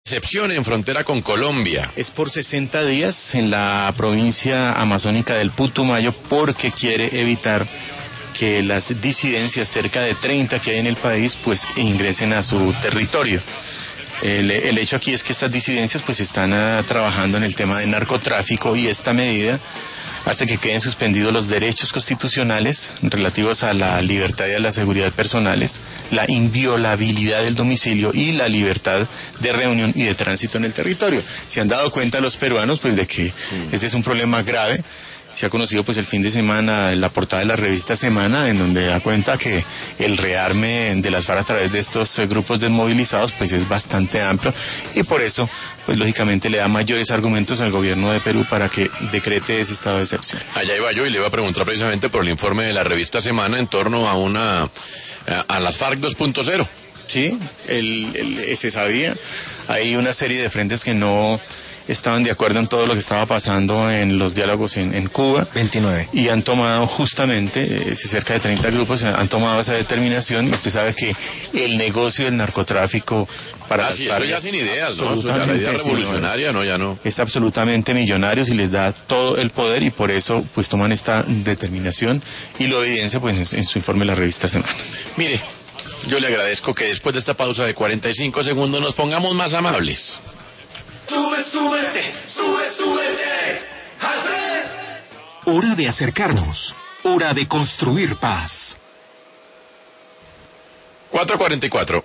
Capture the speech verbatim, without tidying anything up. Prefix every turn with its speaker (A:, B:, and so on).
A: Excepción en frontera con Colombia.
B: Es por sesenta días en la provincia amazónica del Putumayo porque quiere evitar que las disidencias, cerca de treinta que hay en el país, pues ingresen a su territorio. El, el hecho aquí es que estas disidencias pues están uh, trabajando en el tema de narcotráfico y esta medida hace que queden suspendidos los derechos constitucionales relativos a la libertad y a la seguridad personales, la inviolabilidad del domicilio y la libertad de reunión y de tránsito en el territorio. Se han dado cuenta los peruanos pues de que este es un problema grave. Se ha conocido pues el fin de semana la portada de la revista Semana, en donde da cuenta que el rearme de las FARC a través de estos eh, grupos desmovilizados pues es bastante amplio y por eso pues lógicamente le da mayores argumentos al gobierno de Perú para que decrete ese estado de excepción.
A: Allá iba yo y le iba a preguntar precisamente por el informe de la revista Semana en torno a una a, a las FARC dos punto cero.
B: Sí, el, el, se sabía, hay una serie de frentes que no estaban de acuerdo en todo lo que estaba pasando en los diálogos en, en Cuba.
C: veintinueve. Y
B: han tomado justamente, eh, cerca de treinta grupos han tomado esa determinación y usted sabe que el negocio del narcotráfico para
A: ah,
B: las
A: sí,
B: FARC
A: eso ya sin ideas, ¿no?
B: Eso
A: ya la idea
B: sí,
A: revolucionaria,
B: no,
A: es, no, ya no.
B: Es absolutamente millonario y les da todo el poder y por eso pues toman esta determinación y lo evidencia pues en, en su informe la revista Semana.
A: Mire, yo le agradezco que después de esta pausa de cuarenta y cinco segundos nos pongamos más amables.
D: Sube, súbete, sube, súbete, al tren.
E: Hora de acercarnos, hora de construir paz.
A: cuatro cuarenta y cuatro.